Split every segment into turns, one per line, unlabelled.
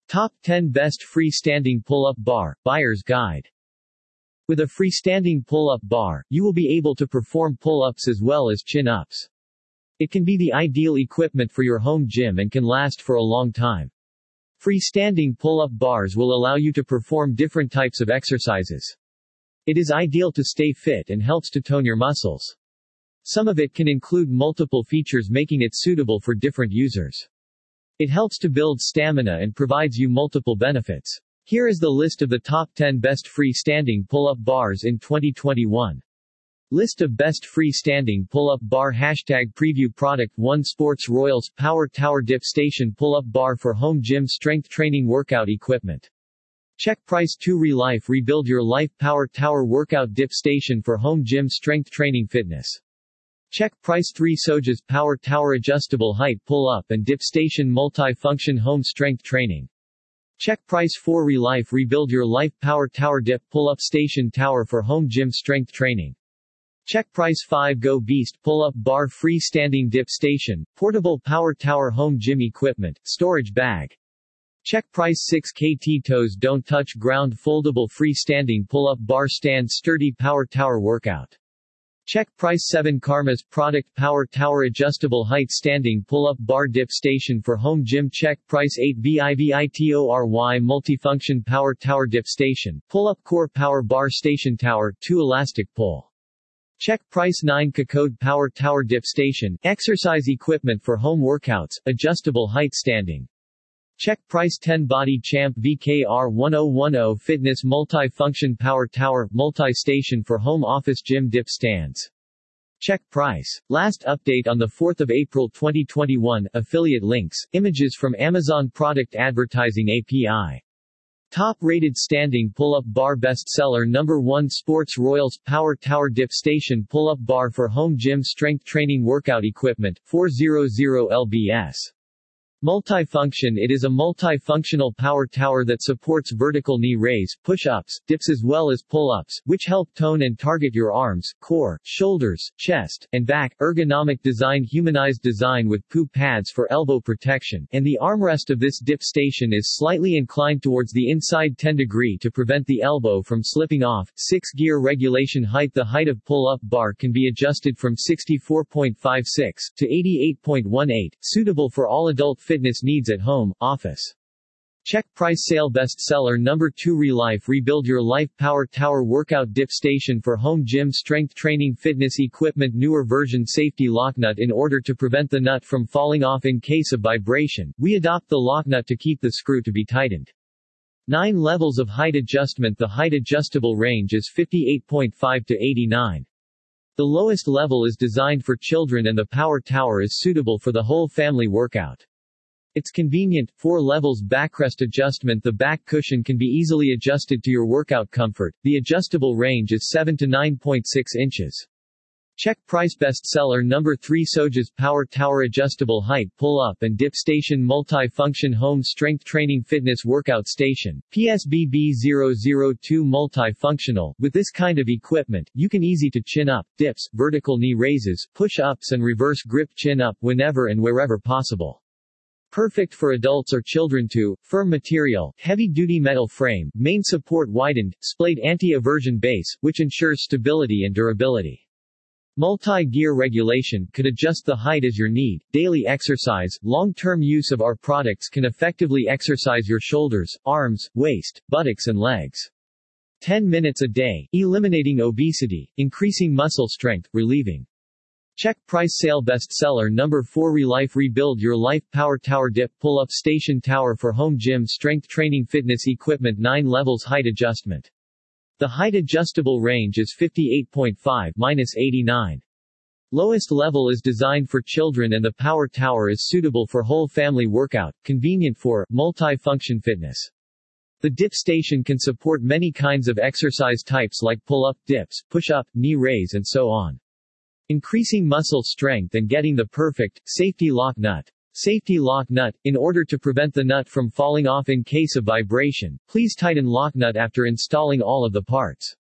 Top 10 Best Freestanding Pull-Up Bar, Buyer's Guide. With a freestanding pull-up bar, you will be able to perform pull-ups as well as chin-ups. It can be the ideal equipment for your home gym and can last for a long time. Freestanding pull-up bars will allow you to perform different types of exercises. It is ideal to stay fit and helps to tone your muscles. Some of it can include multiple features making it suitable for different users. It helps to build stamina and provides you multiple benefits. Here is the list of the top 10 best freestanding pull-up bars in 2021. List of best freestanding pull-up bar #preview Product 1 Sports Royals Power Tower Dip Station Pull-Up Bar for Home Gym Strength Training Workout Equipment. Check Price 2 Relife Rebuild Your Life Power Tower Workout Dip Station for Home Gym Strength Training Fitness. Check Price 3 Sojas Power Tower Adjustable Height Pull-Up and Dip Station Multi-Function Home Strength Training. Check Price 4 Relife Rebuild Your Life Power Tower Dip Pull-Up Station Tower for Home Gym Strength Training. Check Price 5 Go Beast Pull-Up Bar Freestanding Dip Station, Portable Power Tower Home Gym Equipment, Storage Bag. Check Price 6 KT Toes Don't Touch Ground Foldable Freestanding Pull-Up Bar Stand Sturdy Power Tower Workout. Check Price 7 Karma's Product Power Tower Adjustable Height Standing Pull-Up Bar Dip Station for Home Gym. Check Price 8 VIVITORY Multifunction Power Tower Dip Station, Pull-Up Core Power Bar Station Tower, 2 Elastic Pull. Check Price 9 Code Power Tower Dip Station, Exercise Equipment for Home Workouts, Adjustable Height Standing. Check Price 10 Body Champ VKR 1010 Fitness Multi-Function Power Tower, Multi-Station for Home Office Gym Dip Stands. Check Price. Last update on the 4th of April 2021, affiliate links, images from Amazon Product Advertising API. Top-rated standing pull-up bar bestseller number 1 Sports Royals Power Tower Dip Station Pull-Up Bar for Home Gym Strength Training Workout Equipment, 400 lbs. Multifunction. It is a multifunctional power tower that supports vertical knee raise, push-ups, dips as well as pull-ups, which help tone and target your arms, core, shoulders, chest, and back. Ergonomic design. Humanized design with PU pads for elbow protection, and the armrest of this dip station is slightly inclined towards the inside 10 degree to prevent the elbow from slipping off. 6 gear regulation height. The height of pull-up bar can be adjusted from 64.56 to 88.18, suitable for all adult fitness needs at home, office. Check Price Sale Bestseller number 2 Relife Rebuild Your Life Power Tower Workout Dip Station for Home Gym Strength Training Fitness Equipment. Newer version Safety Lock Nut. In order to prevent the nut from falling off in case of vibration, we adopt the lock nut to keep the screw to be tightened. 9 levels of height adjustment. The height adjustable range is 58.5 to 89. The lowest level is designed for children and the power tower is suitable for the whole family workout. It's convenient, 4 levels backrest adjustment. The back cushion can be easily adjusted to your workout comfort. The adjustable range is 7 to 9.6 inches. Check Price Bestseller number 3 Sojas Power Tower Adjustable Height Pull-Up and Dip Station Multi-Function Home Strength Training Fitness Workout Station, PSBB002 Multifunctional. With this kind of equipment, you can easy to chin up, dips, vertical knee raises, push-ups and reverse grip chin up whenever and wherever possible. Perfect for adults or children too. Firm material, heavy-duty metal frame, main support widened, splayed anti-aversion base, which ensures stability and durability. Multi-gear regulation, could adjust the height as your need. Daily exercise, long-term use of our products can effectively exercise your shoulders, arms, waist, buttocks and legs. 10 minutes a day, eliminating obesity, increasing muscle strength, relieving. Check Price Sale Bestseller number 4 Relife Rebuild Your Life Power Tower Dip Pull-Up Station Tower for Home Gym Strength Training Fitness Equipment. 9 levels height adjustment. The height adjustable range is 58.5-89. Lowest level is designed for children and the power tower is suitable for whole family workout, convenient for multi-function fitness. The dip station can support many kinds of exercise types like pull-up, dips, push-up, knee raise and so on. Increasing muscle strength and getting the perfect safety lock nut. Safety lock nut. In order to prevent the nut from falling off in case of vibration, please tighten lock nut after installing all of the parts.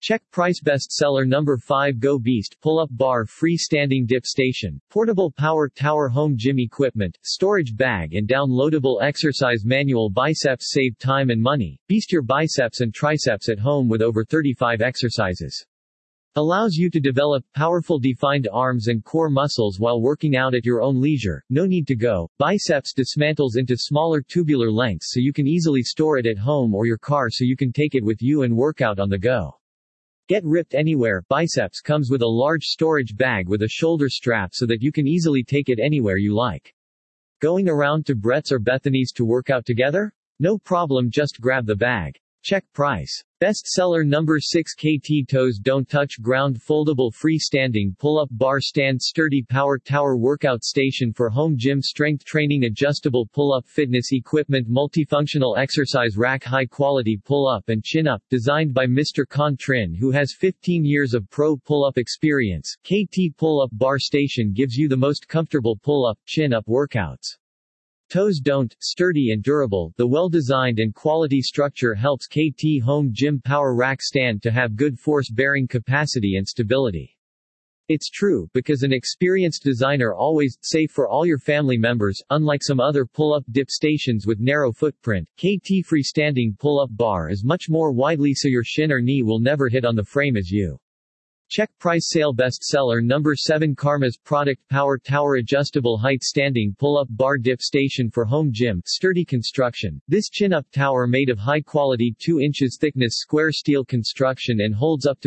Check price. Bestseller number 5 Go Beast Pull-Up Bar Freestanding Dip Station, Portable Power Tower Home Gym Equipment, Storage Bag and Downloadable Exercise Manual. Biceps. Save time and money. Beast your biceps and triceps at home with over 35 exercises. Allows you to develop powerful defined arms and core muscles while working out at your own leisure. No need to go. Biceps dismantles into smaller tubular lengths so you can easily store it at home or your car so you can take it with you and work out on the go. Get ripped anywhere. Biceps comes with a large storage bag with a shoulder strap so that you can easily take it anywhere you like. Going around to Brett's or Bethany's to work out together? No problem, just grab the bag. Check price. Bestseller number 6 KT Toes Don't Touch Ground Foldable Freestanding Pull-Up Bar Stand Sturdy Power Tower Workout Station for Home Gym Strength Training Adjustable Pull-Up Fitness Equipment Multifunctional Exercise Rack High Quality Pull-Up and Chin-Up Designed by Mr. Con Trin who has 15 years of pro pull-up experience. KT Pull-Up Bar Station gives you the most comfortable pull-up, chin-up workouts. Toes don't, sturdy and durable. The well-designed and quality structure helps KT Home Gym Power Rack Stand to have good force-bearing capacity and stability. It's true, because an experienced designer always, safe for all your family members. Unlike some other pull-up dip stations with narrow footprint, KT Freestanding Pull-Up Bar is much more widely so your shin or knee will never hit on the frame as you check price. Sale. Bestseller number 7 Karma's Product Power Tower Adjustable Height Standing Pull-Up Bar Dip Station for Home Gym, Sturdy Construction. This chin-up tower made of high-quality 2 inches thickness square steel construction and holds up to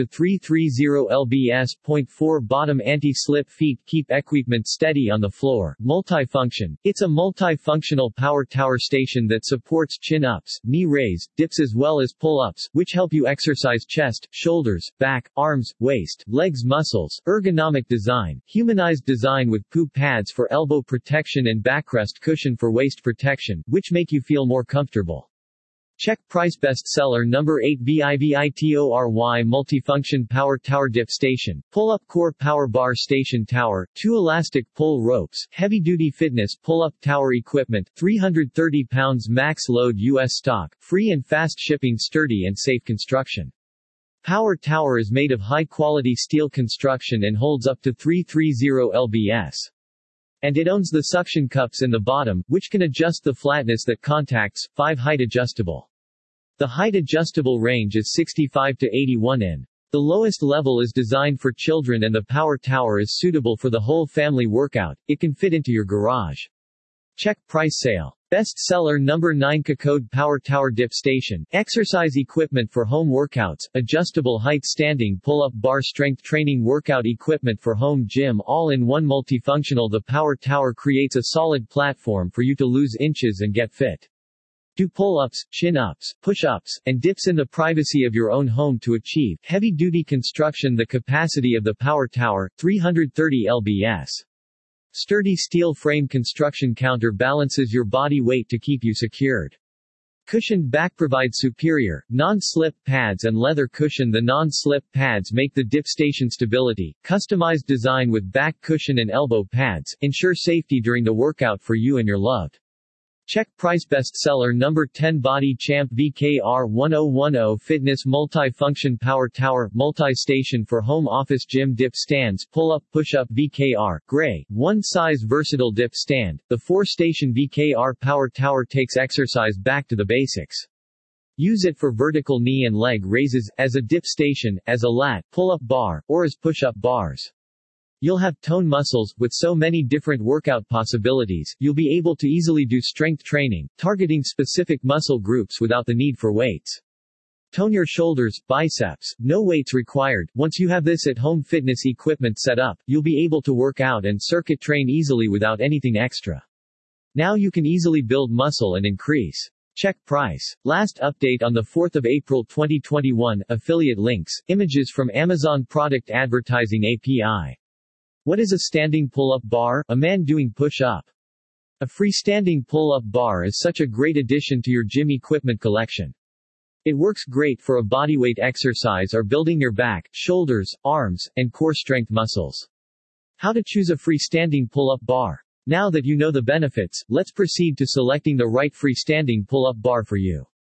330 lbs. 0.4 bottom anti-slip feet keep equipment steady on the floor. Multifunction. It's a multifunctional power tower station that supports chin-ups, knee raise, dips as well as pull-ups, which help you exercise chest, shoulders, back, arms, waist, legs muscles. Ergonomic design. Humanized design with poo pads for elbow protection and backrest cushion for waist protection, which make you feel more comfortable. Check price. Bestseller number 8 BIVITORY Multifunction Power Tower Dip Station, Pull-Up Core Power Bar Station Tower, 2 elastic pull ropes, heavy-duty fitness pull-up tower equipment, 330 pounds max load U.S. stock, free and fast shipping. Sturdy and safe construction. Power tower is made of high-quality steel construction and holds up to 330 lbs. And it owns the suction cups in the bottom, which can adjust the flatness that contacts. 5 height adjustable. The height adjustable range is 65 to 81 in. The lowest level is designed for children and the power tower is suitable for the whole family workout. It can fit into your garage. Check price. Sale. Bestseller number 9 Cacode Power Tower Dip Station, Exercise Equipment for Home Workouts, Adjustable Height Standing Pull-Up Bar Strength Training Workout Equipment for Home Gym all-in-one multifunctional. The Power Tower creates a solid platform for you to lose inches and get fit. Do pull-ups, chin-ups, push-ups, and dips in the privacy of your own home to achieve heavy-duty construction. The capacity of the Power Tower, 330 lbs. Sturdy steel frame construction counterbalances your body weight to keep you secured. Cushioned back provides superior, non-slip pads and leather cushion. The non-slip pads make the dip station stability. Customized design with back cushion and elbow pads ensure safety during the workout for you and your loved. Check price. Bestseller number 10 Body Champ VKR 1010 Fitness Multifunction Power Tower, Multi-Station for Home Office Gym Dip Stands Pull-Up Push-Up VKR, Gray, 1 size versatile dip stand. The 4-station VKR Power Tower takes exercise back to the basics. Use it for vertical knee and leg raises, as a dip station, as a lat, pull-up bar, or as push-up bars. You'll have tone muscles. With so many different workout possibilities, you'll be able to easily do strength training, targeting specific muscle groups without the need for weights. Tone your shoulders, biceps, no weights required. Once you have this at-home fitness equipment set up, you'll be able to work out and circuit train easily without anything extra. Now you can easily build muscle and increase. Check price. Last update on the 4th of April 2021. Affiliate links, images from Amazon Product Advertising API. What is a standing pull-up bar? A man doing push-up. A freestanding pull-up bar is such a great addition to your gym equipment collection. It works great for a bodyweight exercise or building your back, shoulders, arms, and core strength muscles. How to choose a freestanding pull-up bar? Now that you know the benefits, let's proceed to selecting the right freestanding pull-up bar for you.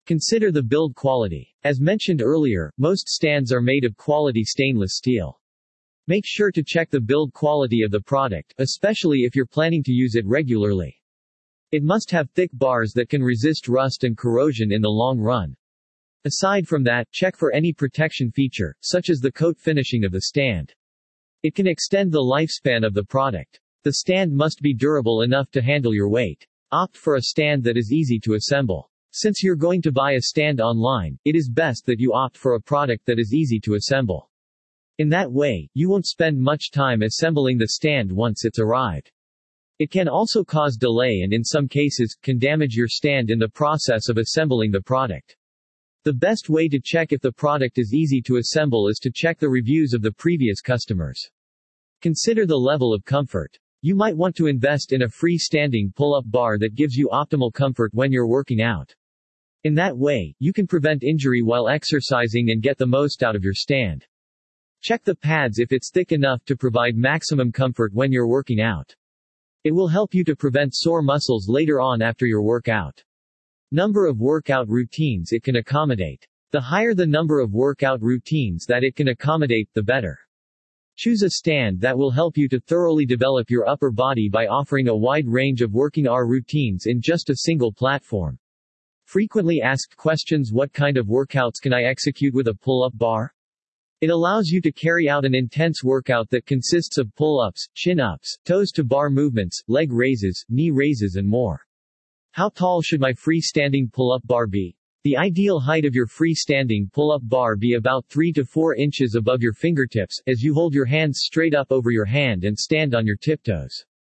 Consider the build quality. As mentioned earlier, most stands are made of quality stainless steel. Make sure to check the build quality of the product, especially if you're planning to use it regularly. It must have thick bars that can resist rust and corrosion in the long run. Aside from that, check for any protection feature, such as the coat finishing of the stand. It can extend the lifespan of the product. The stand must be durable enough to handle your weight. Opt for a stand that is easy to assemble. Since you're going to buy a stand online, it is best that you opt for a product that is easy to assemble. In that way, you won't spend much time assembling the stand once it's arrived. It can also cause delay and in some cases, can damage your stand in the process of assembling the product. The best way to check if the product is easy to assemble is to check the reviews of the previous customers. Consider the level of comfort. You might want to invest in a freestanding pull-up bar that gives you optimal comfort when you're working out. In that way, you can prevent injury while exercising and get the most out of your stand. Check the pads if it's thick enough to provide maximum comfort when you're working out. It will help you to prevent sore muscles later on after your workout. Number of workout routines it can accommodate. The higher the number of workout routines that it can accommodate, the better. Choose a stand that will help you to thoroughly develop your upper body by offering a wide range of working out routines in just a single platform. Frequently asked questions: what kind of workouts can I execute with a pull-up bar? It allows you to carry out an intense workout that consists of pull-ups, chin-ups, toes-to-bar movements, leg raises, knee raises and more. How tall should my freestanding pull-up bar be? The ideal height of your freestanding pull-up bar be about 3 to 4 inches above your fingertips, as you hold your hands straight up over your hand and stand on your tiptoes.